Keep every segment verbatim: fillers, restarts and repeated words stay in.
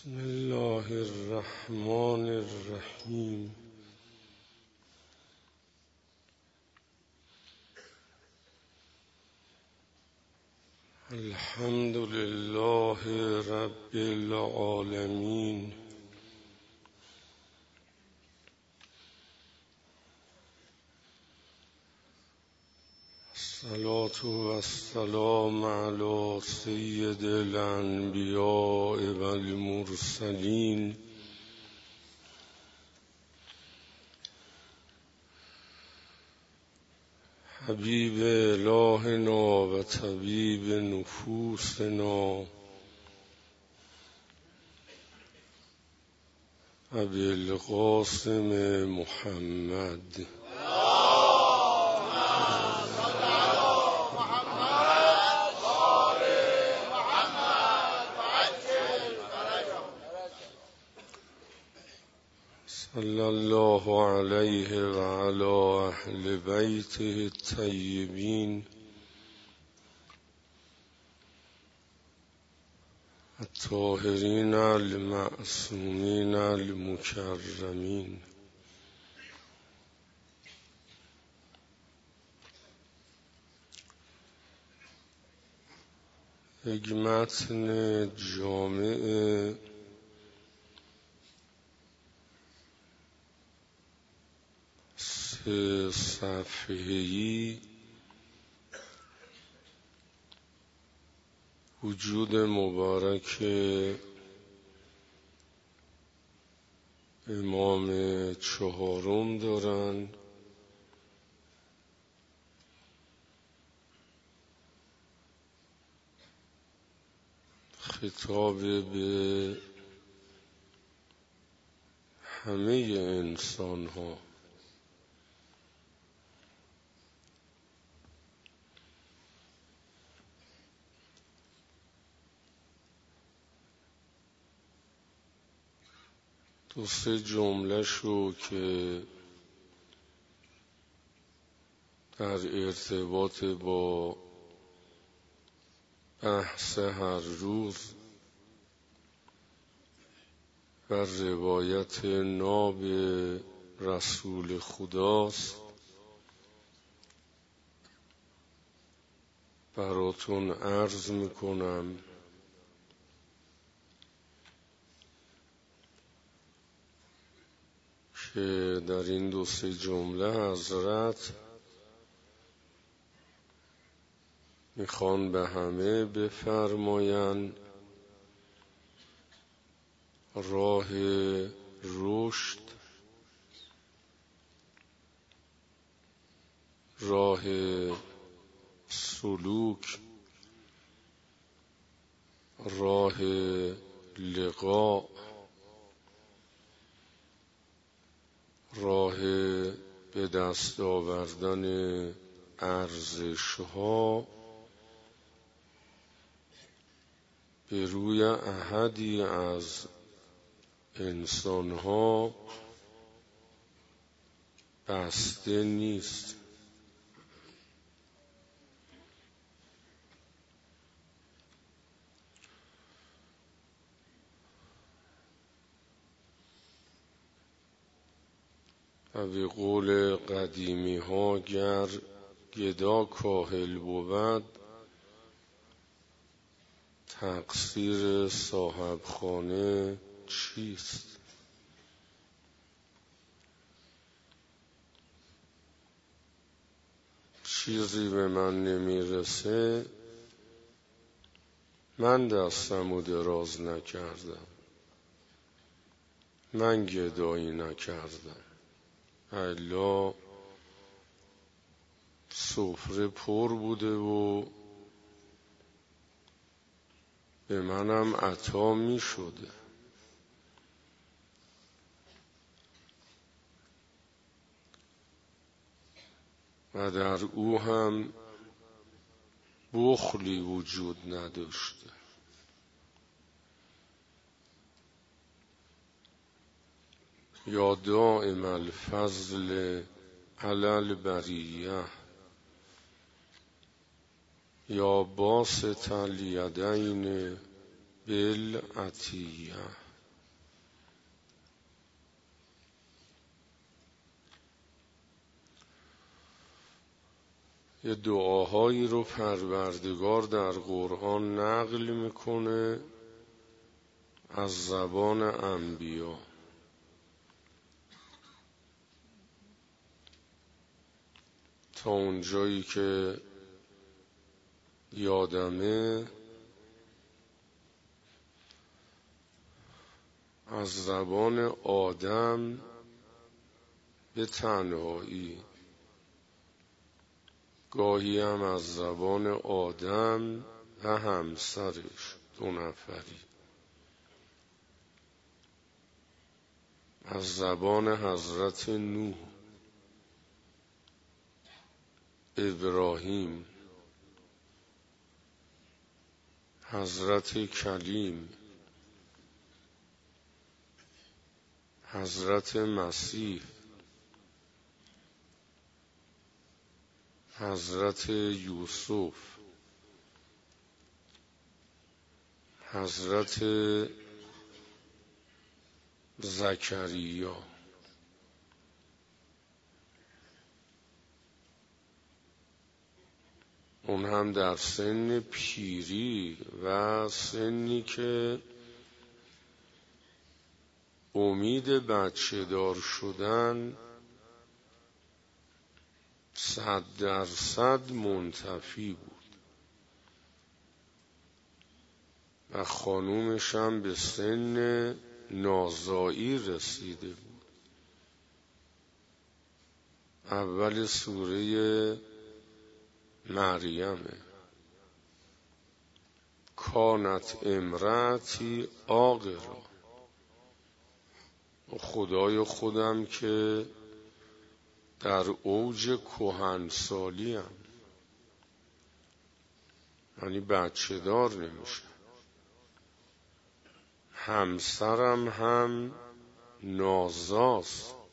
بسم الله الرحمن الرحیم. الحمد لله رب العالمین. الصلاة والسلام على سید الانبیاء والمرسلین حبیب الهنا و طبیب نفوسنا ابی القاسم محمد صلی الله علیه و علی اهل بیته الطیبین الطاهرین المعصومین المکرمین. یک متن جامع صفحه‌ای وجود مبارک امام چهارم دارن خطاب به همه انسان ها. دو سه جمله شو که در ارتباط با بحث هر روز و روایت ناب رسول خداست براتون عرض میکنم. که در این دو سه جمله حضرت میخوان به همه بفرمایند راه رشد، راه سلوک، راه لقاء، راه به دست آوردن ارزش‌ها به روی احدی از انسان‌ها بسته نیست. و به قول قدیمی ها گر گدا کاهل بود تقصیر صاحب خانه چیست؟ چیزی به من نمیرسه من دستمو دراز نکردم، من گدایی نکردم، الا سفره پر بوده و به منم عطا می شده. و در او هم بخلی وجود نداشته. یا دائم الفضل علی البریه یا باسط الیدین بالعطیه. یه دعاهایی رو پروردگار در قرآن نقل میکنه از زبان انبیا. تا اونجایی که یادمه از زبان آدم به تنهایی، گاهی هم از زبان آدم و همسرش دو نفری، از زبان حضرت نوح، ابراهیم، حضرت کلیم، حضرت مسیح، حضرت یوسف، حضرت زکریا، اون هم در سن پیری و سنی که امید بچه دار شدن صد درصد منتفی بود و خانومش هم به سن نازایی رسیده بود. اول سوره مریمه، کانت امرأتی عاقرا، خدای خودم که در اوج کهنسالیم، یعنی بچه دار نمیشه، همسرم هم نازاست،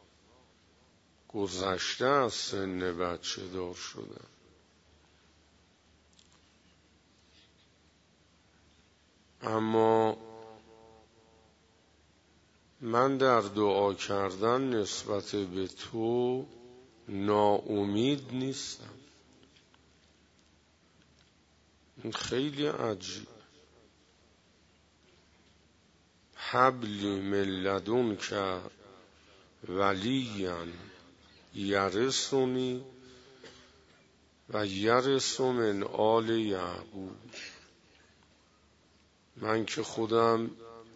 گذشته از سن بچه دار شدن. اما من در دعا کردن نسبت به تو ناامید نیستم. این خیلی عجیب. حبلی من لدنک ولیا یرثنی و یرث من آل یعقوب. من که خودم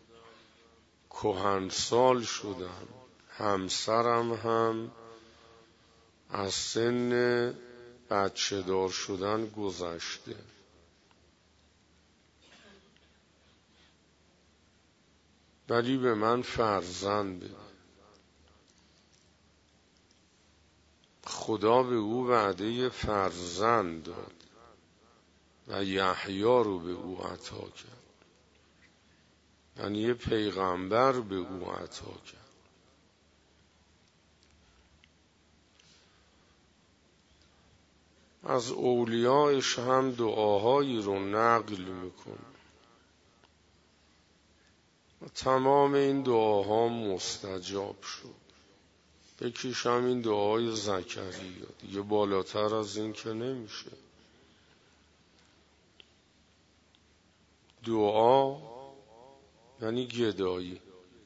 کهنسال شدم، همسرم هم از سن بچه دار شدن گذشته، ولی به من فرزند بده. خدا به او وعده فرزند داد و یحیی رو به او عطا کرد، یعنی یه پیغمبر به او عطا کرد. از اولیایش هم دعاهایی رو نقل میکنه و تمام این دعاها مستجاب شد. یکیش هم این دعای زکریا، دیگه بالاتر از این که نمیشه. دعا یعنی گدایی.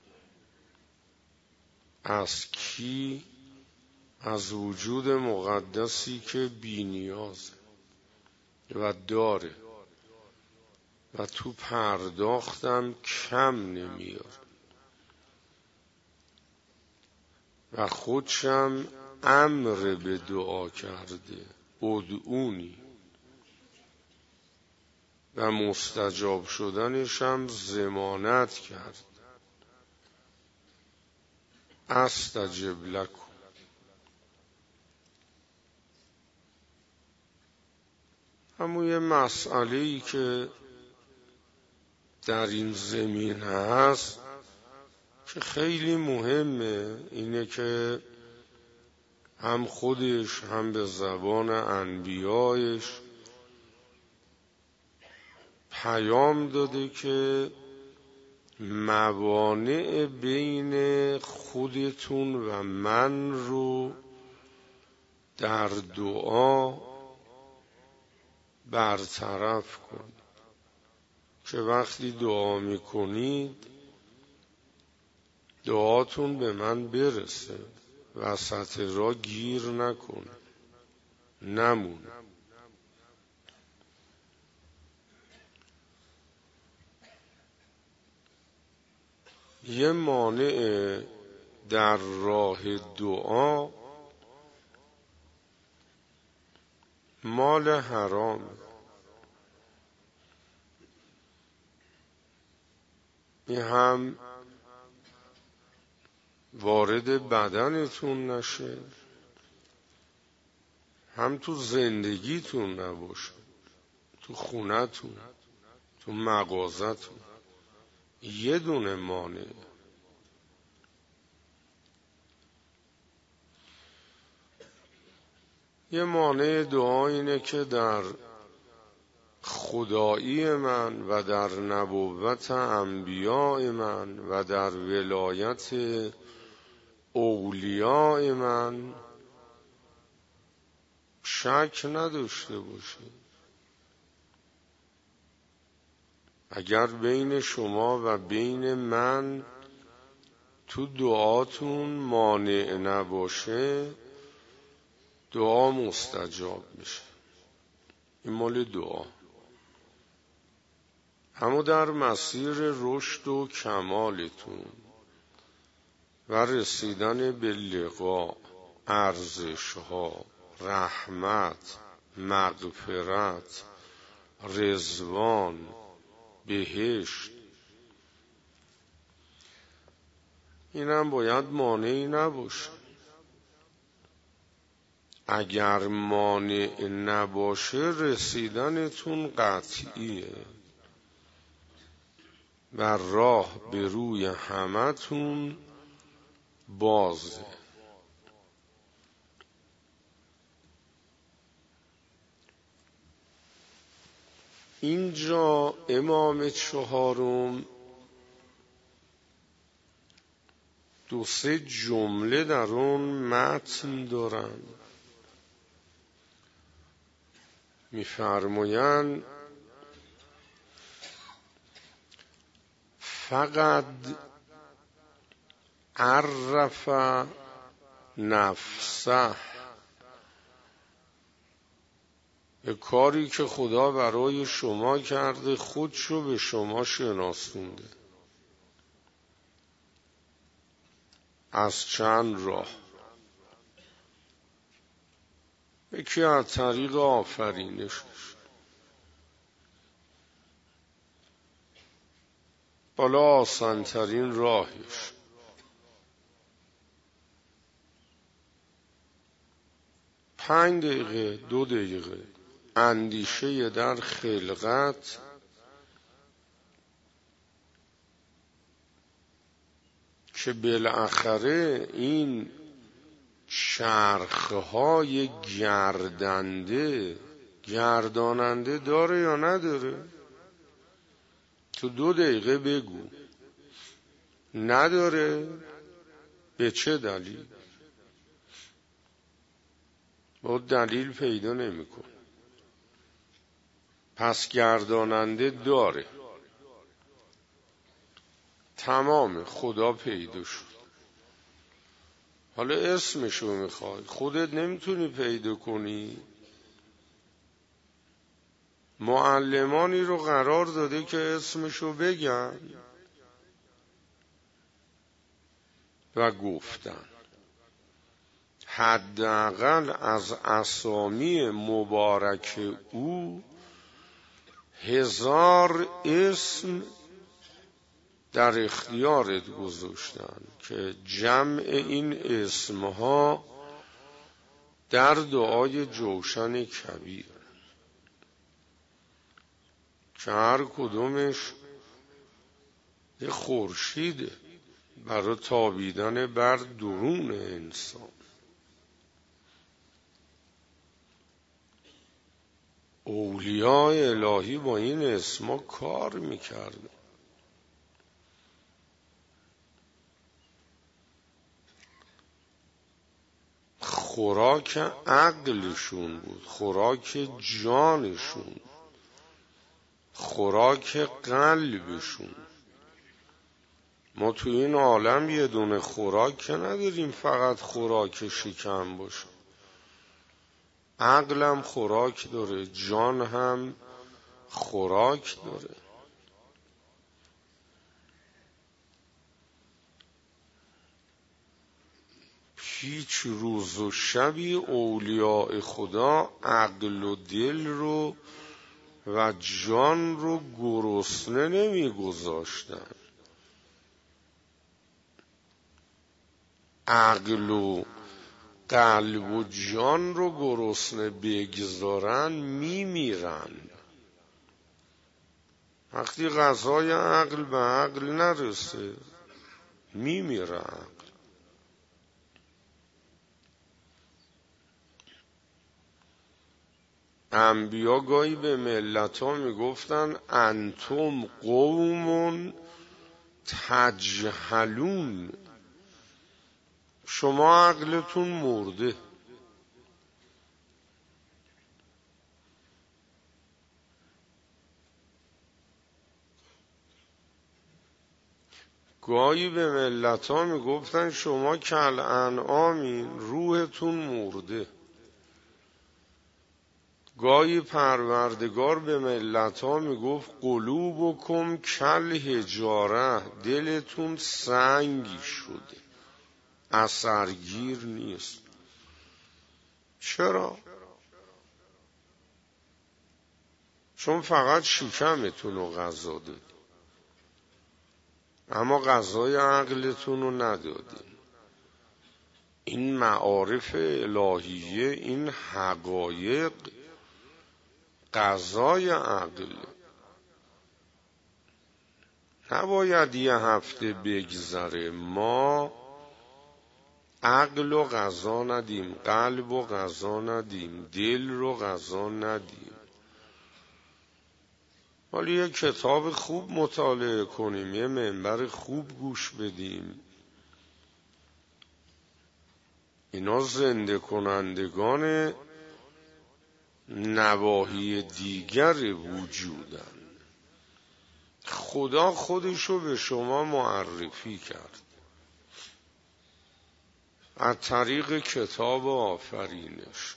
از کی؟ از وجود مقدسی که بی نیازه و داره و تو پرداختم کم نمیاره و خودشم امر به دعا کرده، ادعونی، و مستجاب شدنشم ضمانت کرد، استجب لکم. اما یه مسئله‌ای که در این زمین هست که خیلی مهمه، اینه که هم خودش هم به زبان انبیایش پیام داده که موانع بین خودتون و من رو در دعا برطرف کن که وقتی دعا میکنید دعاتون به من برسه، وسط را گیر نکنه، نمونه. یه مانع در راه دعا مال حرام. این هم وارد بدنتون نشه، هم تو زندگیتون نباشه، تو خونتون، تو مغازتون. یه دونه مانع. یه مانع دعا اینه که در خدایی من و در نبوت انبیاء من و در ولایت اولیاء من شک نداشته باشید. اگر بین شما و بین من تو دعاتون مانع نباشه دعا مستجاب میشه. این مال دعا. اما در مسیر رشد و کمالتون و رسیدن به لقا، ارزش‌ها، رحمت، مغفرت، رضوان، بهشت، اینم باید مانعی نباشه. اگر مانع نباشه رسیدنتون قطعیه و راه به روی همتون بازه. اینجا امام چهارم دو سه جمله در اون متن دارن، میفرمایند فقط عرف نفسه، به کاری که خدا برای شما کرده خودشو به شما شناسونده. از چند راه. یکی از طریق آفرینشش، بالا آسانترین راهش. پنج دقیقه دو دقیقه اندیشه در خلقت که بالاخره این چرخهای گردنده گرداننده داره یا نداره؟ تو دو دقیقه بگو. نداره؟ به چه دلیل؟ با دلیل پیدا نمی‌کنه. پس گرداننده داره. تمام، خدا پیدا شد. حالا اسمشو میخوای، خودت نمیتونی پیدا کنی. معلمانی رو قرار داده که اسمشو بگن و گفتن. حداقل از اسامی مبارک او هزار اسم در اختیارت گذاشتن که جمع این اسمها در دعای جوشن کبیر که هر کدومش یه خورشیده برای تابیدن بر درون انسان. اولیاء الهی با این اسما کار میکردن. خوراک عقلشون بود، خوراک جانشون، خوراک قلبشون. ما تو این عالم یه دونه خوراک که نداریم فقط خوراک شکم باشه. عقلم خوراک داره، جان هم خوراک داره. هیچ روز و شبی اولیاء خدا عقل و دل رو و جان رو گرسنه نمی گذاشتن. عقل و قلب و جان رو گرسنه بگذارن می میرن. وقتی غذای عقل به عقل نرسه می میره عقل. انبیا گاهی به ملت ها می گفتن انتم قوم تجهلون، شما عقلتون مرده. گاهی به ملت ها می گفتن شما کل انعامین، روحتون مرده. گاهی پروردگار به ملت ها می گفت قلوبکم کل حجاره، دلتون سنگی شده، اثرگیر نیست. چرا؟ چون فقط شکمتون رو غذا دادی، اما غذای عقلتون رو ندادی. این معارف الهیه، این حقایق غذای عقل. نباید یه هفته بگذره ما عقل رو غذا ندیم، قلب رو غذا ندیم، دل رو غذا ندیم. ولی یه کتاب خوب مطالعه کنیم، یه منبر خوب گوش بدیم. اینا زنده کنندگان نواحی دیگر وجودن. خدا خودشو به شما معرفی کرد از طریق کتاب آفرینش.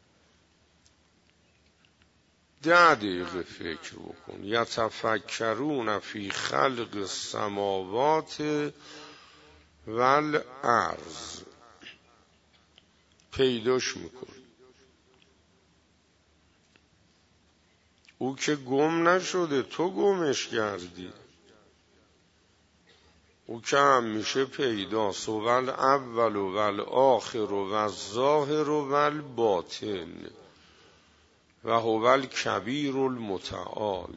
ده دقیقه فکر بکن. یتفکرون فی خلق السماوات والارض، پیداش میکن. او که گم نشده، تو گمش کردی. او که همیشه پیداست. و الاول و الآخر و الظاهر و الباطن و هو الکبیر المتعال.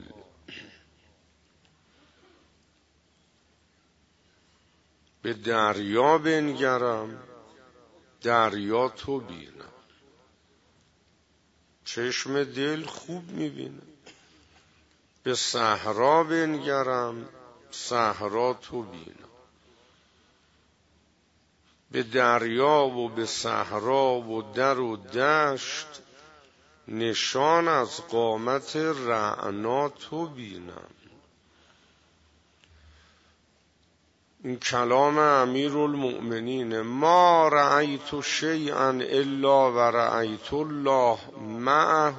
به دریا بنگرم، دریا تو بینم. چشم دل خوب میبینه. به صحرا بنگرم، صحرا تو بینم. به دریا و به صحرا و در و دشت، نشان از قامت رعنا تو بینم. این کلام امیرالمؤمنین. ما رأیت شیئا الا و رأیت الله معه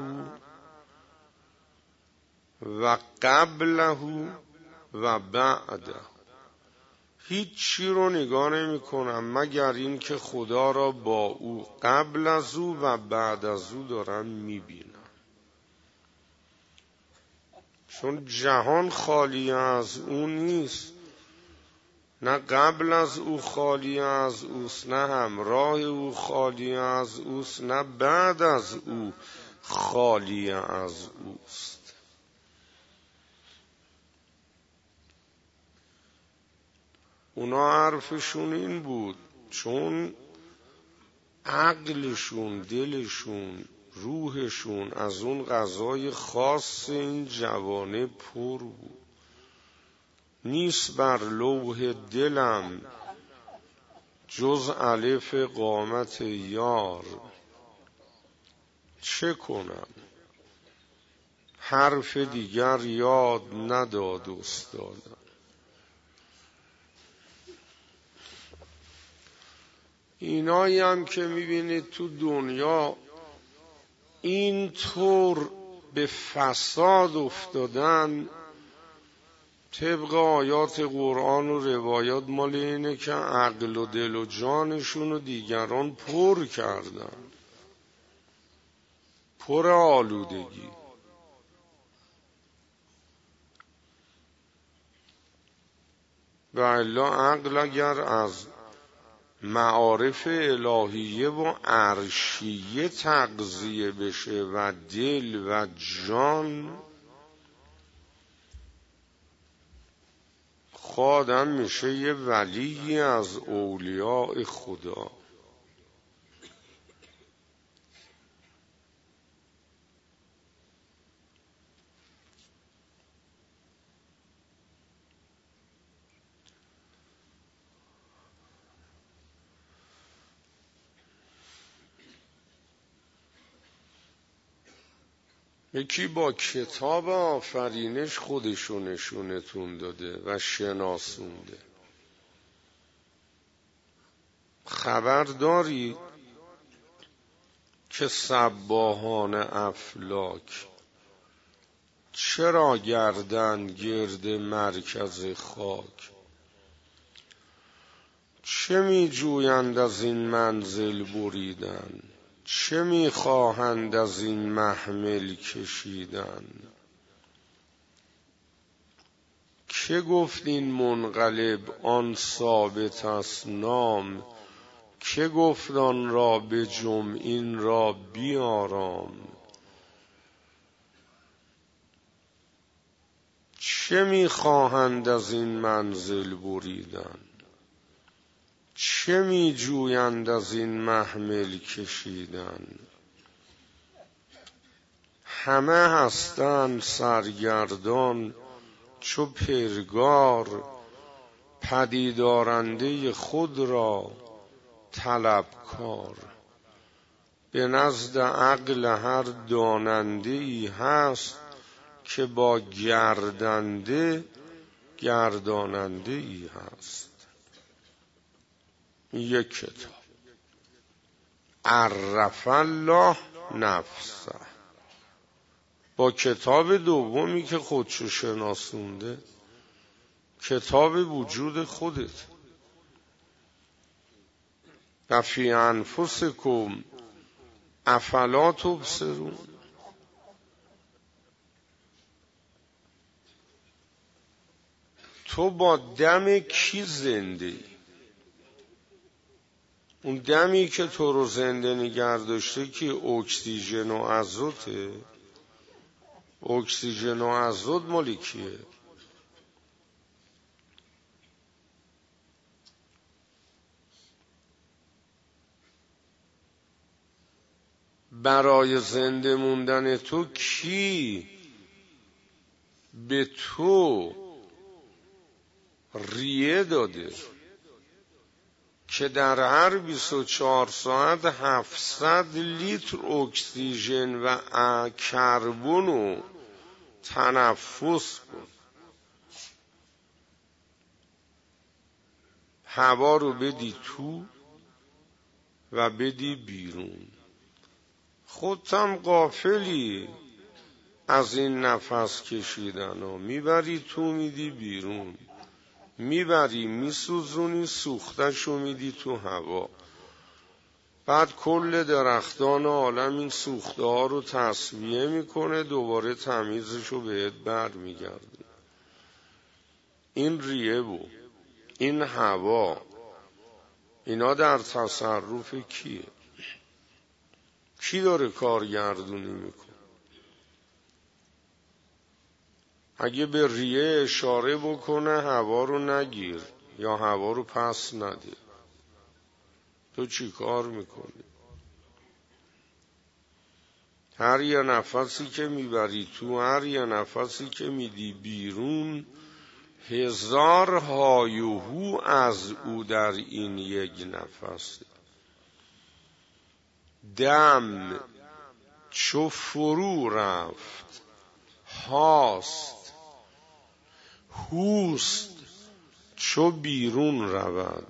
و قبله و بعده. هیچ چی رو نگاه نمی کنم مگر این که خدا را با او قبل از او و بعد از او دارم می بینم. چون جهان خالی از او نیست، نه قبل از او خالی از اوست، نه همراه او خالی از اوست، نه بعد از او خالی از اوست. اونا حرفشون این بود، چون عقلشون، دلشون، روحشون از اون غذای خاص این جوانه پر بود. نیست بر لوح دلم جز الف قامت یار چه کنم؟ حرف دیگر یاد نداد استادم. اینایی هم که میبینید تو دنیا اینطور به فساد افتادن، طبق آیات قرآن و روایات مال اینه که عقل و دل و جانشون رو دیگران پر کردن، پر آلودگی. و الا عقل اگر از معارف الهیه و عرشیه تغذیه بشه و دل و جان، خودم میشه یه ولی از اولیاء خدا. یکی با کتاب آفرینش خودشو نشونتون داده و شناسونده. خبر داری که سباحان افلاک چرا گردن گرد مرکز خاک؟ چه می جویند از این منزل بریدن؟ چه می خواهند از این محمل کشیدن؟ که گفت این منقلب آن ثابت است نام؟ که گفت آن را به جمع این را بیارام؟ چه می خواهند از این منزل بریدن؟ چه می جویند از این محمل کشیدن؟ همه هستند سرگردان چو پرگار، پدیدارنده خود را طلبکار. به نزد عقل هر داننده ای هست، که با گردنده گرداننده ای هست. یک کتاب عرف الله نفسه. با کتاب دومی که خودشو شناسونده، کتاب وجود خودت. و فی انفسکم افلا تبصرون. تو با دم کی زنده ای؟ اون دمی که تو رو زنده نگه داشته که اکسیژن و ازوته. اکسیژن و ازوت مال کیه؟ برای زنده موندن تو کی به تو ریه داده که در هر بیست و چهار ساعت هفتصد لیتر اکسیژن و کربن رو تنفس کن؟ هوا رو بدی تو و بدی بیرون. خودتم غافلی از این نفس کشیدن ها. میبری تو میدی بیرون، میبری میسوزونی سوختشو میدی تو هوا. بعد کل درختان عالم این سوخته ها رو تصفیه میکنه، دوباره تمیزشو بهت بر میگرده. این ریه بود، این هوا، اینا در تصرف کیه؟ کی داره کارگردونی میکنه؟ اگه به ریه اشاره بکنه هوا رو نگیر یا هوا رو پس نده، تو چی کار میکنی؟ هر یه نفسی که میبری تو، هر یه نفسی که میدی بیرون، هزار های و هو از او در این یک نفس. دم چو فرو رفت هاست، هوست چو بیرون رود.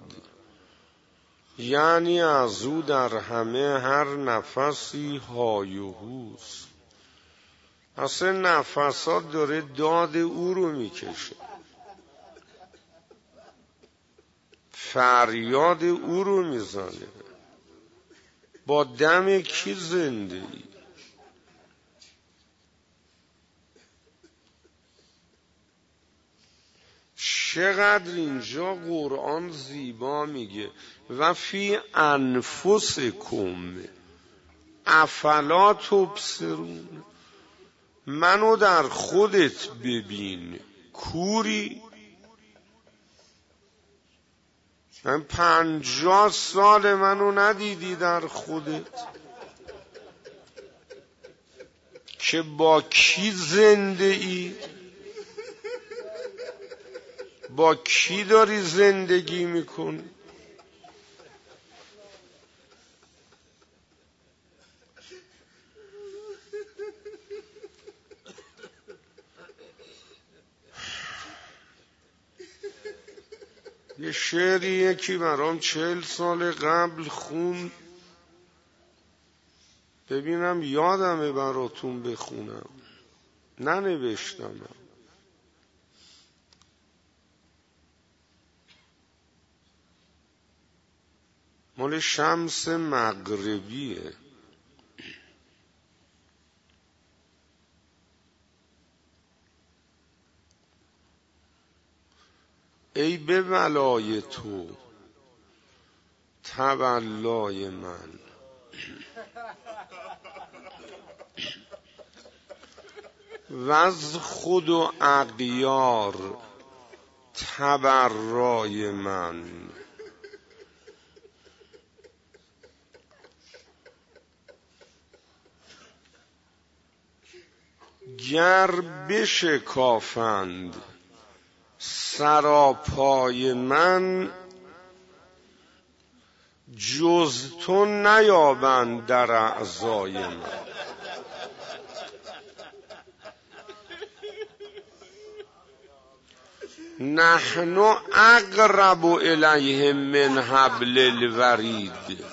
یعنی از او در همه هر نفسی های و هوست. اصلا نفسات داره داد او رو میکشه، فریاد او رو میزنه. با دم کی زنده ای؟ چقدر اینجا قرآن زیبا میگه و فی انفسکم افلا تبصرون. منو در خودت ببین، کوری؟ من پنجاه سال منو ندیدی در خودت که با کی زنده ای؟ با کی داری زندگی میکنی؟ یه شعری یکی برام چهل سال قبل خون، ببینم یادمه براتون بخونم، ننوشتم. مال شمس مغربیه. ای به ولای تو تولای من، وز خود و اغیار تبرای من. گر بشکافند سراپای من، جز تو نیابند در اعضای من. نحن اقرب الیه من حبل الورید.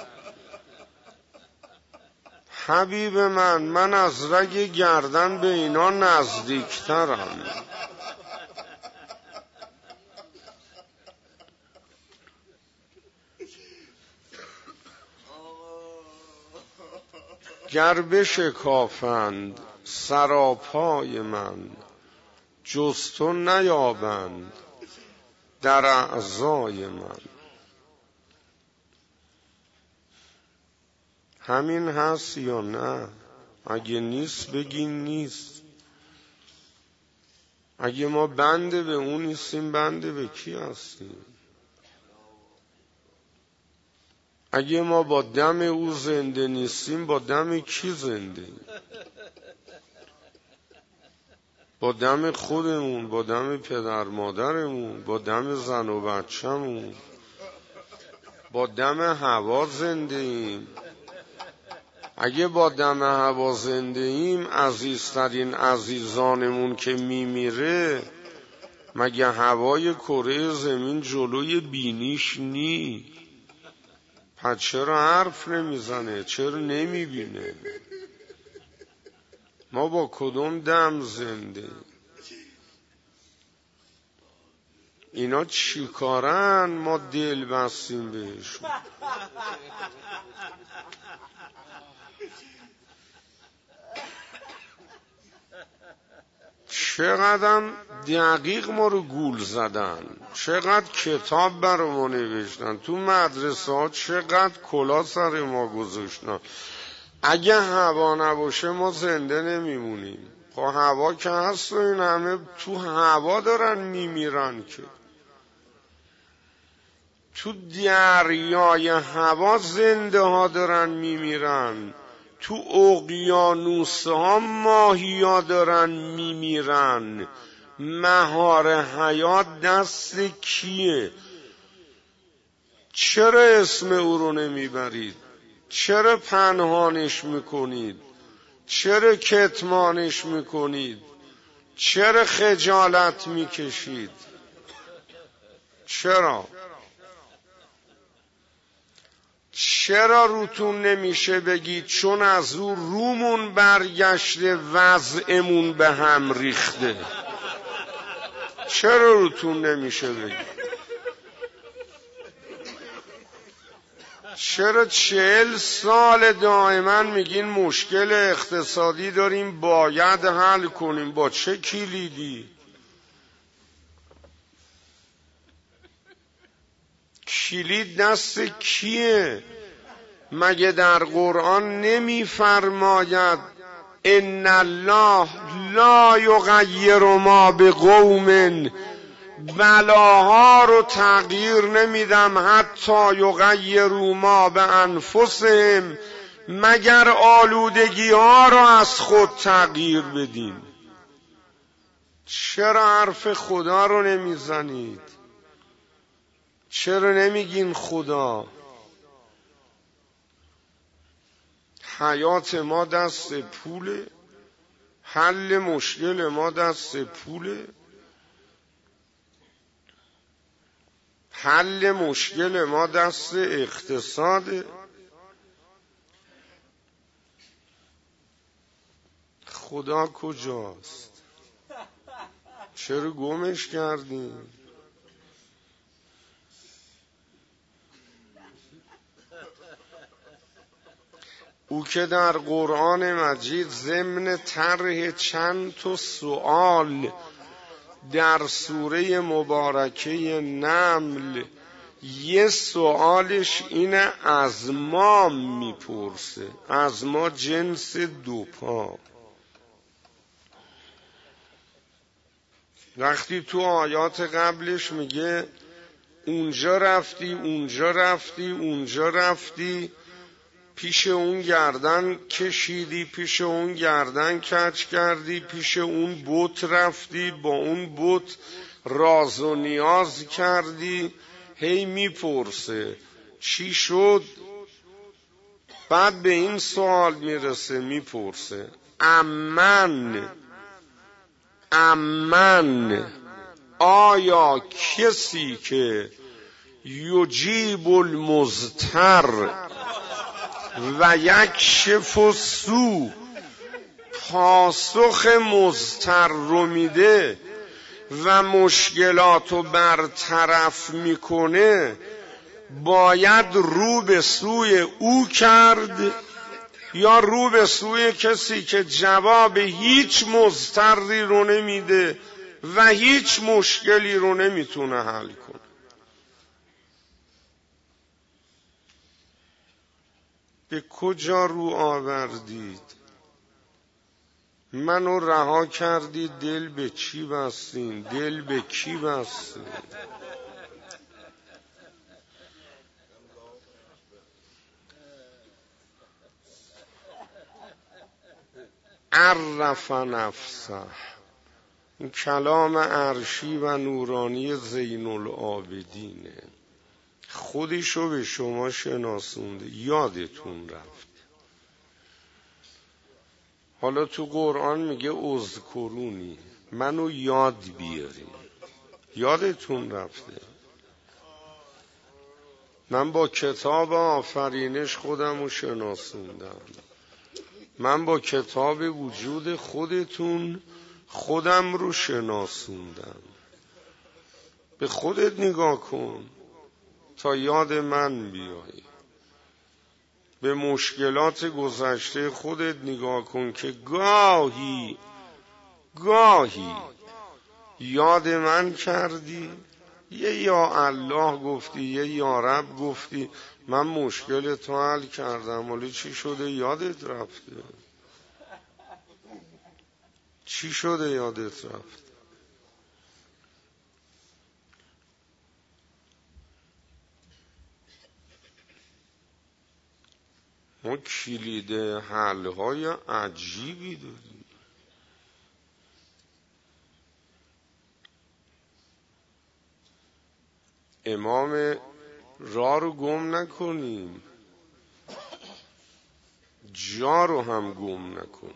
حبیب من، من از رگ گردن به اینا نزدیکترم. گر بشکافند سراپای من، جز تو نیابند در اعضای من. همین هست یا نه؟ اگه نیست بگین نیست. اگه ما بنده به اون نیستیم، بنده به کی هستیم؟ اگه ما با دم او زنده نیستیم، با دم کی زنده ایم؟ با دم خودمون، با دم پدر مادرمون، با دم زن و بچه‌مون، با دم هوا زنده ایم. اگه با دم هوا زنده ایم، عزیزترین عزیزانمون که میمیره، مگه هوای کره زمین جلوی بینیش نی؟ پس چرا حرف نمیزنه؟ چرا نمیبینه؟ ما با کدوم دم زنده؟ اینا چی کارن ما دل بستیم بهشون؟ چقدر دقیق ما رو گول زدن، چقدر کتاب برای ما نوشتن، تو مدرسه ها چقدر کلا سر ما گذاشتن. اگه هوا نباشه ما زنده نمیمونیم. خب هوا که هست و این همه تو هوا دارن میمیرن، که تو دریای هوا زنده ها دارن میمیرن، تو اقیانوس ها ماهی ها دارن میمیرن، مهار حیات دست کیه؟ چرا اسم او رو نمیبرید؟ چرا پنهانش میکنید؟ چرا کتمانش میکنید؟ چرا خجالت میکشید؟ چرا؟ چرا روتون نمیشه بگید چون از او رومون برگشته وضعمون به هم ریخته؟ چرا روتون نمیشه بگید؟ چرا چهل سال دائما میگین مشکل اقتصادی داریم باید حل کنیم؟ با چه کلیدی؟ کلید دست کیه؟ مگه در قرآن نمیفرماید ان الله لا یغیر ما بقوم، بلاها رو تغییر نمیدم حتی یغیروا ما بانفسهم، مگر آلودگی ها رو از خود تغییر بدیم. چرا حرف خدا رو نمیزنید؟ چرا نمیگین خدا؟ حیات ما دست پوله، حل مشکل ما دست پوله، حل مشکل ما دست اقتصاده. خدا کجاست؟ چرا گمش کردیم؟ او که در قرآن مجید ضمن طرح چند تا سوال در سوره مبارکه نمل، یه سوالش اینه از ما میپرسه، از ما جنس دو پا. وقتی تو آیات قبلش میگه اونجا رفتی اونجا رفتی اونجا رفتی، پیش اون گردن کشیدی، پیش اون گردن کج کردی، پیش اون بت رفتی، با اون بت راز و نیاز کردی، هی میپرسه چی شد؟ بعد به این سوال میرسه، میپرسه امن امن آیا کسی که یجیب المضطر و یکشف السوء، پاسخ مضطر رو میده و مشکلات رو برطرف میکنه، باید رو به سوی او کرد یا رو به سوی کسی که جواب هیچ مضطری رو نمیده و هیچ مشکلی رو نمیتونه حل کنه؟ به کجا رو آوردید؟ منو رها کردید، دل به چی بستین؟ دل به کی بستین؟ عرف نفسه، این کلام عرشی و نورانی زین العابدینه. خودشو به شما شناسونده، یادتون رفت. حالا تو قرآن میگه اذکرونی، منو یاد بیارین، یادتون رفته. من با کتاب آفرینش خودم رو شناسوندم، من با کتاب وجود خودتون خودم رو شناسوندم. به خودت نگاه کن تا یاد من بیایی. به مشکلات گذشته خودت نگاه کن که گاهی گاهی یاد من کردی، یه یا الله گفتی، یه یا رب گفتی، من مشکل تو حل کردم، ولی چی شده؟ یادت رفته. چی شده یادت رفت؟ ما کلید حل‌های عجیبی داریم. امام راه رو گم نکنیم، جا رو هم گم نکنیم.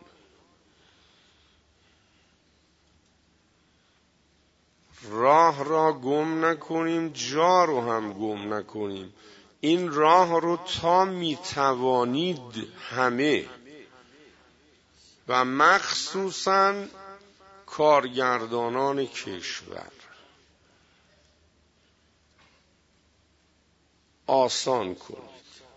راه را گم نکنیم، جا رو هم گم نکنیم. این راه رو تا میتوانید همه و مخصوصاً کارگردانان کشور آسان کنید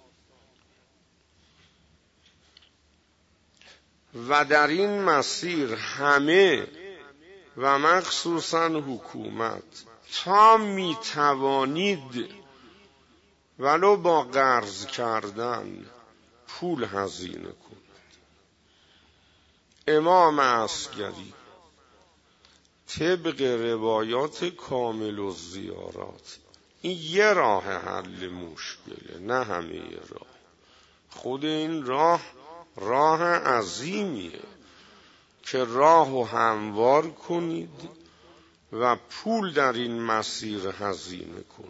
و در این مسیر همه و مخصوصاً حکومت تا میتوانید ولو با قرض کردن پول هزینه کنید. امام عسگری طبق روایات کامل و زیارات این یه راه حل مشکله، نه همه راه. خود این راه راه عظیمیه که راهو هموار کنید و پول در این مسیر هزینه کنید.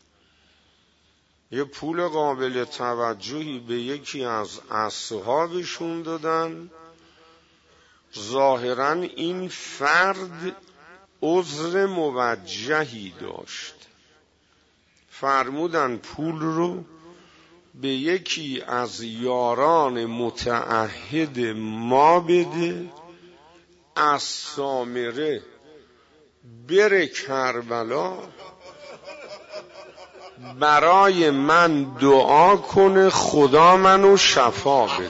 یه پول قابل توجهی به یکی از اصحابشون دادن. ظاهراً این فرد عذر موجهی داشت، فرمودن پول رو به یکی از یاران متعهد ما بده، از سامره بره کربلا برای من دعا کنه خدا منو شفا بده.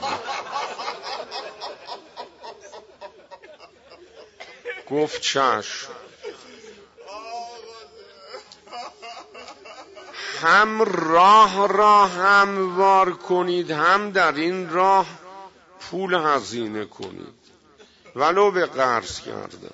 گفت چشم. هم راه را هموار کنید، هم در این راه پول هزینه کنید ولو به قرض کردن.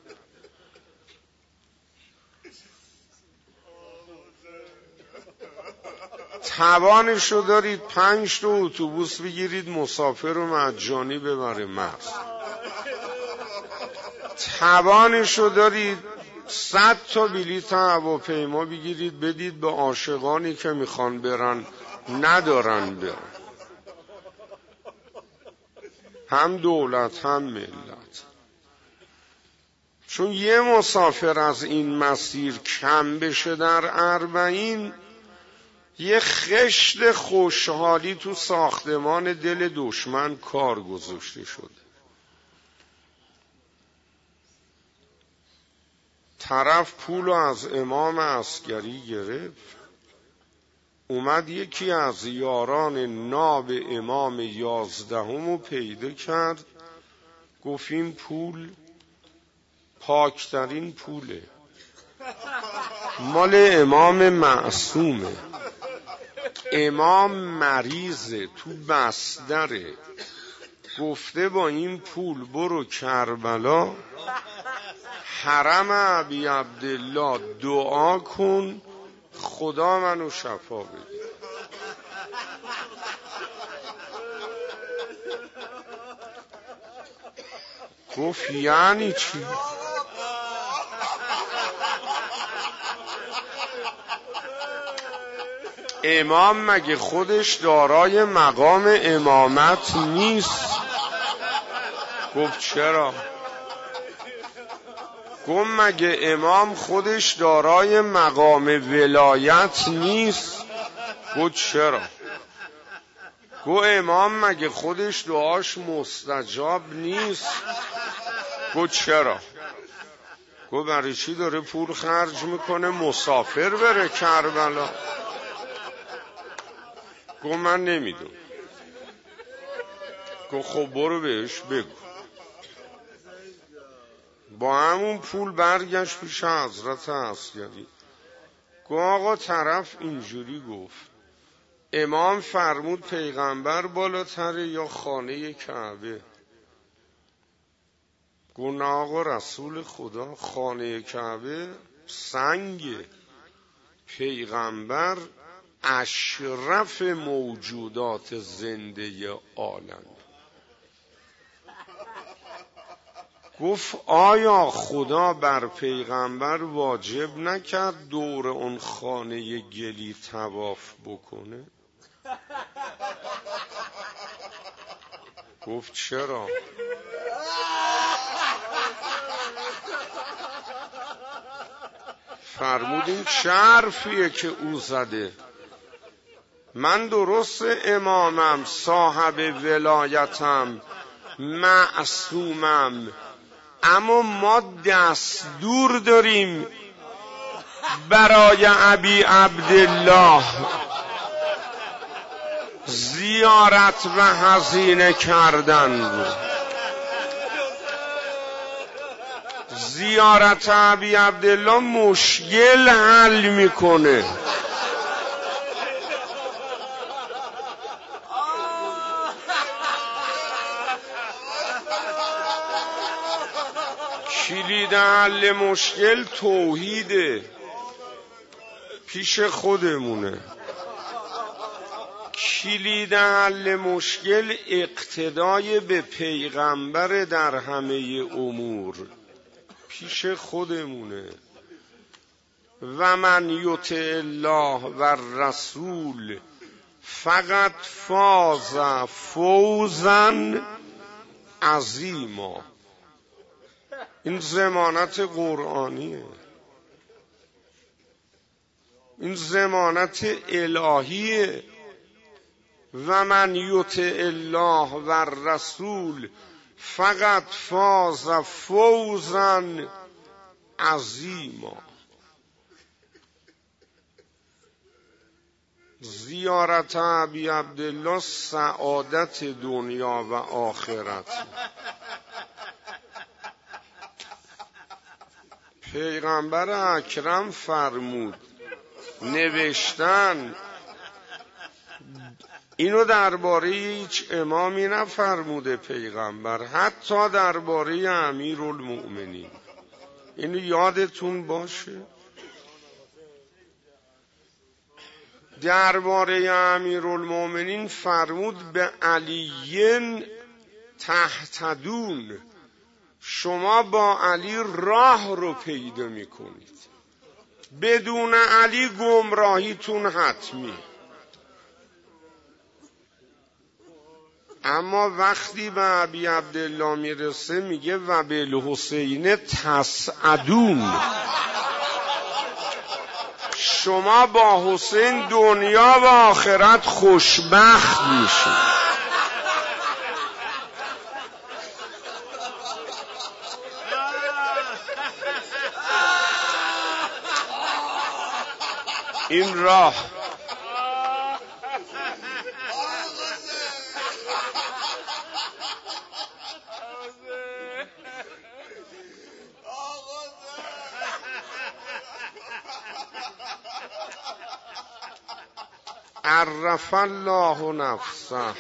توانشو دارید پنج تا اتوبوس بگیرید مسافر رو مجانی ببره مرز. توانشو دارید صد تا بلیط هواپیما بگیرید بدید به عاشقانی که میخوان برن ندارن برن. هم دولت هم ملت. چون یه مسافر از این مسیر کم بشه در اربعین، یه خشت خوشحالی تو ساختمان دل دشمن کار گذاشته شده. طرف پولو از امام عسگری گرفت، اومد یکی از یاران ناب امام یازدهمو پیدا کرد، گفت این پول پاکترین پوله، مال امام معصومه، امام مریضه تو بستره، گفته با این پول برو کربلا حرم ابی عبدالله دعا کن خدا منو شفا بده. گفت یعنی چی؟ امام مگه خودش دارای مقام امامت نیست؟ گفت چرا؟ گفت مگه امام خودش دارای مقام ولایت نیست؟ گفت چرا؟ گفت امام مگه خودش دعاش مستجاب نیست؟ گفت چرا؟ گفت برای چی داره پول خرج میکنه مسافر بره کربلا؟ گفت من نمیدونم. گفت خب برو بهش بگو. با همون پول برگشت پیش حضرت عسگری. گفت آقا طرف اینجوری گفت، امام فرمود پیغمبر بالاتره یا خانه کعبه؟ گفت نه آقا رسول خدا، خانه کعبه سنگ، پیغمبر اشرف موجودات زنده عالم. گفت آیا خدا بر پیغمبر واجب نکرد دور اون خانه گلی طواف بکنه؟ گفت چرا؟ فرمودیم چه حرفیه که او زده؟ من درست امامم، صاحب ولایتم، معصومم، اما ما دستور داریم برای ابی عبدالله زیارت و هزینه کردن. زیارت ابی عبدالله مشکل حل میکنه. کلید حل مشکل توحیده، پیش خودمونه. کلید حل مشکل اقتدای به پیغمبر در همه امور، پیش خودمونه. و من یطع الله و الرسول فقط فاز فوزا عظیما. این ضمانت قرآنیه، این ضمانت الهیه. و من یطع الله و الرسول فقط فاز فوزا عظیما. زیارت ابی عبدالله سعادت دنیا و آخرت. پیغمبر اکرم فرمود، نوشتن اینو درباره هیچ امامی نفرموده پیغمبر، حتی درباره امیرالمؤمنین. اینو یادتون باشه. درباره امیرالمؤمنین فرمود به علی تهتدون، شما با علی راه رو پیدا میکنید، بدون علی گمراهیتون حتمی. اما وقتی به ابی عبدالله میرسه میگه و بالحسین تسعدون، شما با حسین دنیا و آخرت خوشبخت میشید. این راه عرف الله نفسه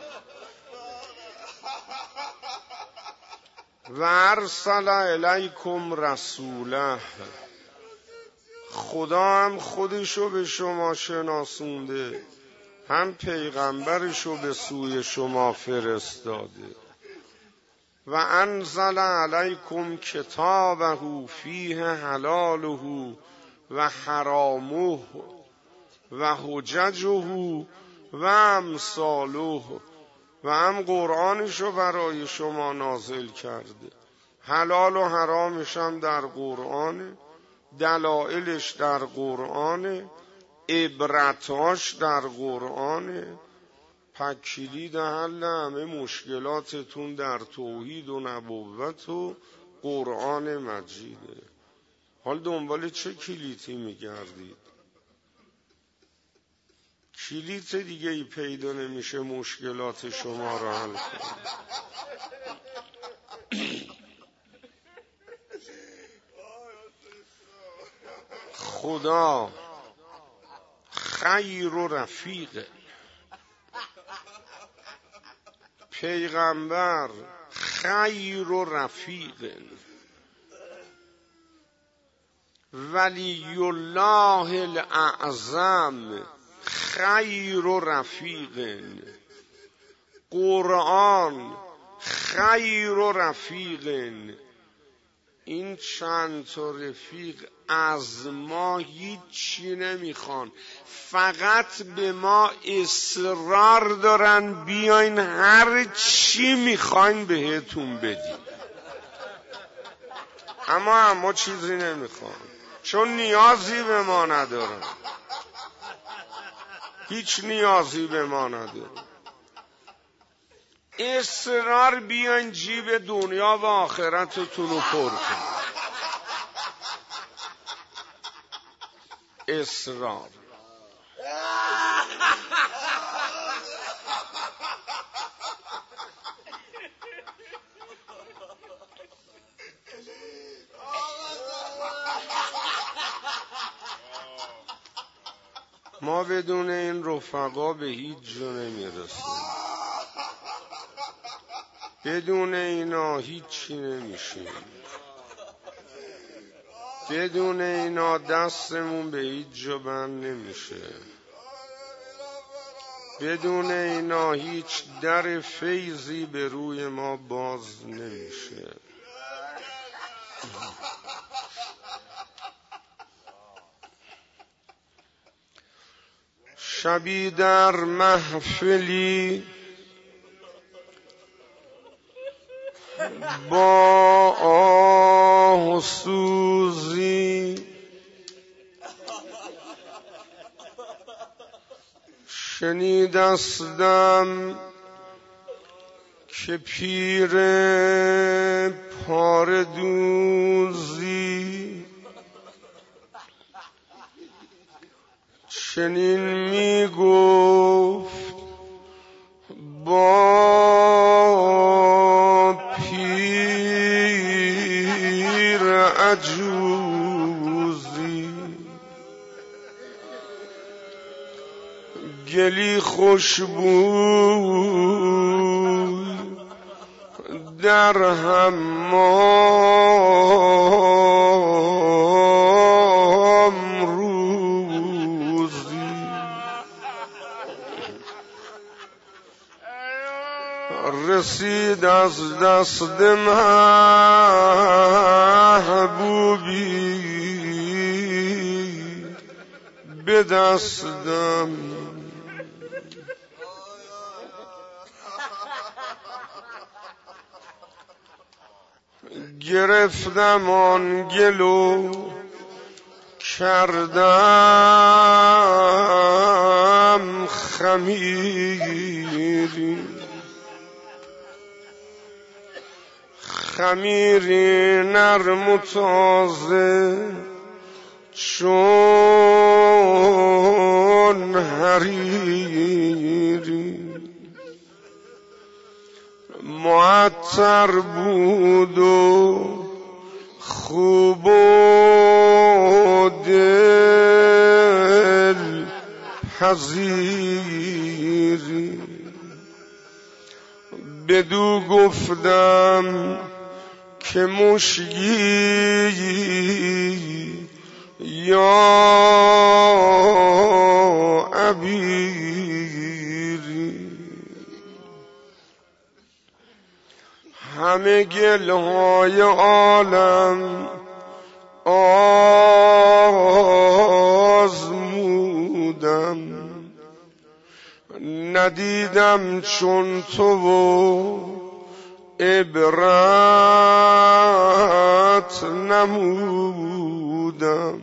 و ارسل الیکم رسوله. خدا هم خودشو به شما شناسونده، هم پیغمبرشو به سوی شما فرستاده. و انزل علیکم کتابه فیه حلاله و حرامه و حججه و امثاله. و هم قرآنشو برای شما نازل کرده، حلال و حرامش هم در قرآنه، دلائلش در قرآنه، عبرتاش در قرآنه. پس کلید حل همه مشکلاتتون در توحید و نبوت و قرآن مجیده. حال دنبال چه کلیدی میگردید؟ کلید دیگه ای پیدا نمیشه مشکلات شما را حل کنه. خدا خیر و رفیق، پیغمبر خیر و رفیق، ولی الله الاعظم خیر و رفیق، قرآن خیر و رفیق، این چند تا رفیق از ما هیچی نمیخوان، فقط به ما اصرار دارن بیاین هر چی میخواین بهتون بدیم، اما اما چیزی نمیخوان چون نیازی به ما ندارن، هیچ نیازی به ما ندارن. اصرار بیاین جیب دنیا و آخرتتون رو پر کن. اصرار ما بدون این رفقا به هیچ جا نمیرسیم، بدون اینا هیچی نمیشیم، بدون اینا دستمون به هیچ جا بند نمیشه، بدون اینا هیچ در فیضی به روی ما باز نمیشه. شبی در محفلی با آه و سوزی، شنیدستم که پیر پاره دوزی چنین می گفت با پیر عجوزی، گلی خوشبوی در حمام روزی، رسید از دست محبوبی به دستم، گرفتم آن گلو کردم خمیری، خمیری نرم و تازه چون حریری، معطر بود و خوب و دل پذیری، بدو گفتم که مشگی یا عبیری، همه گلهای عالم آزمودم، ندیدم چون تو و عبرت نمودم،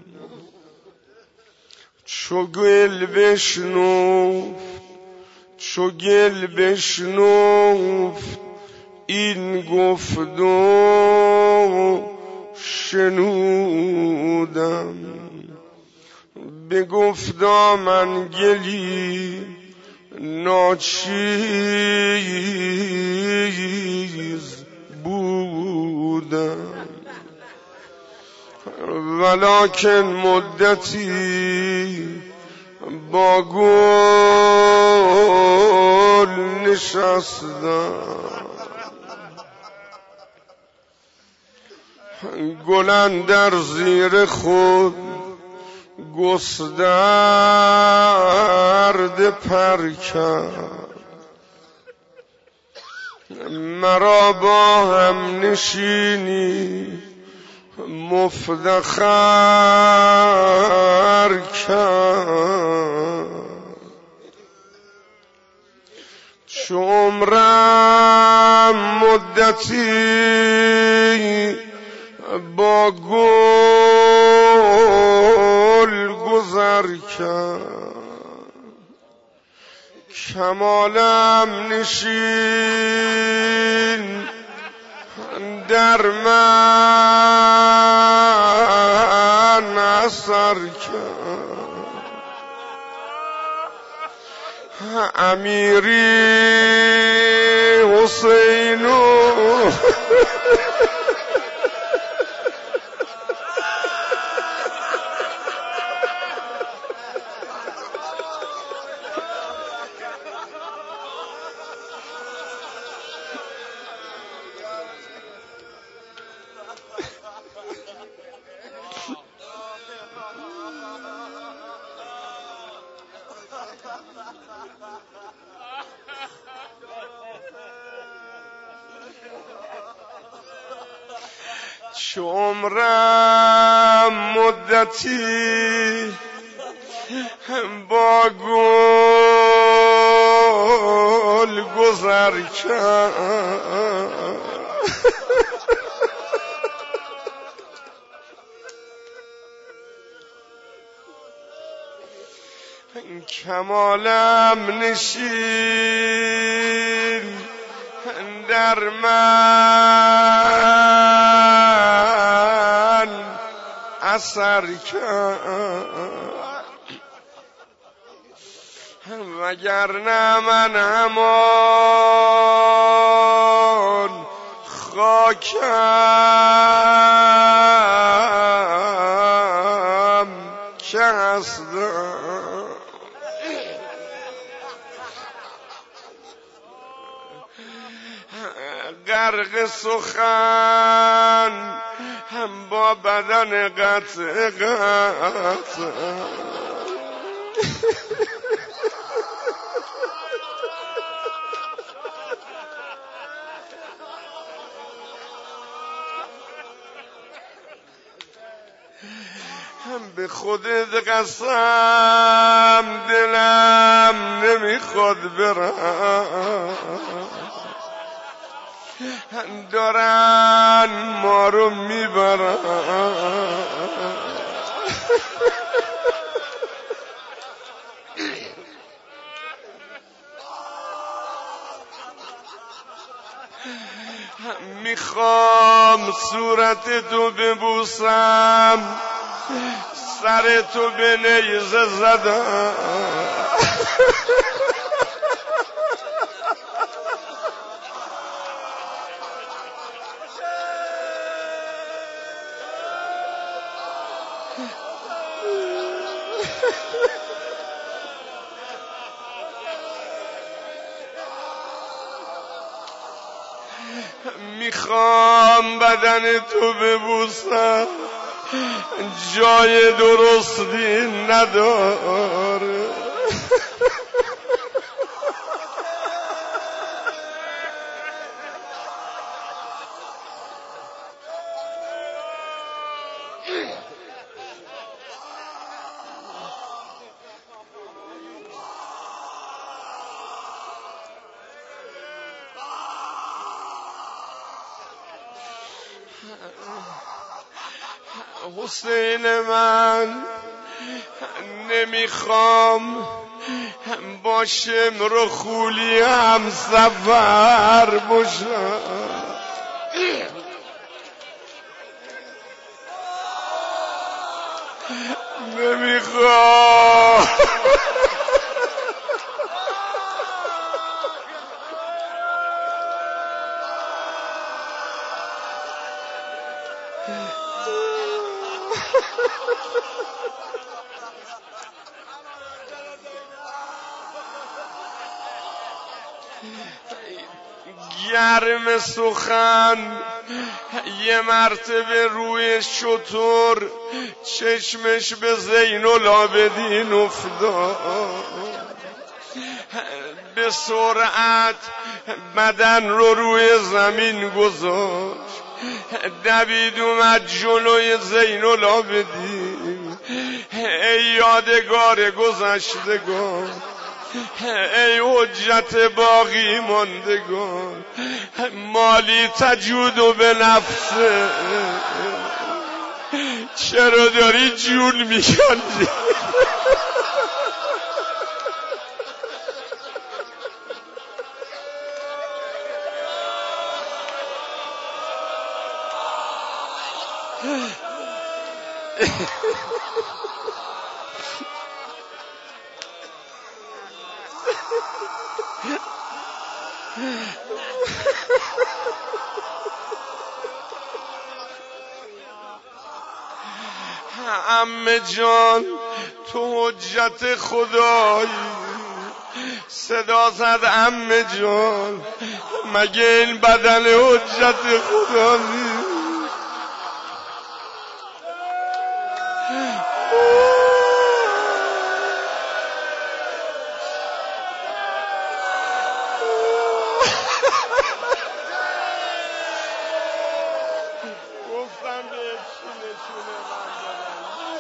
چو گل بشنفت چو گل بشنفت این گفت و شنودم، بگفتا من گلی ناچیز بودم، ولکن مدتی با گل نشستم، گلن در زیر خود گسترده پر کرد، مرا با هم نشینی مفتخر کرد چو عمرم مدتی با گل گذر کرد کمالم نشین در من اثر کرد امیری حسینو چو عمرم مدتی با گل گذر کرد کمالم نشین در من اثر کرد وگرنه من همان خاکم که هستم غرق سخن هم با بدن قطع قطع به خودت قسم دلم نمیخواد برم دارن ما رو میبرن میخوام صورت تو ببوسم سر تو به نیزه زدم میخوام بدن تو ببوسم جای درستی نداره حسین من نمیخوام با شمر و خولی هم سفر باشم نمیخوام گرم سخن یه مرتبه روی شتر چشمش به زین العابدین افتاد به سرعت بدن رو روی زمین گذاشت دوید اومد جلوی زین العابدین. ای یادگار گذشتگان، ای حجت باقی ماندگان، مالی تجود به نفسه، چرا داری جون میکندی؟ عمه جان تو حجت خدایی. صدا زد عمه جان مگه این بدن حجت خدا نیست؟ گفتم به چونه چونه من دارم.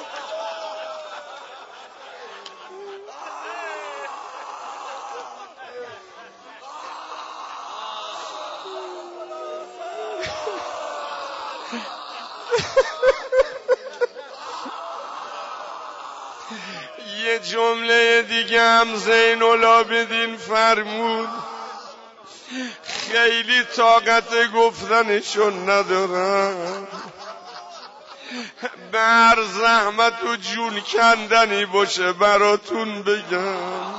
یه جمله دیگه هم زین العابدین فرمود، خیلی طاقت گفتنشون ندارم، بر زحمت و جون کندنی باشه براتون بگم.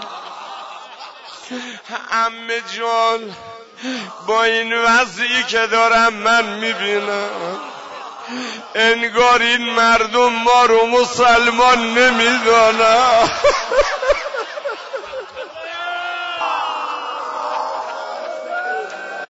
عمه جان با این وضعی که دارم من میبینم انگار این مردم ما رو مسلمان نمیدانن.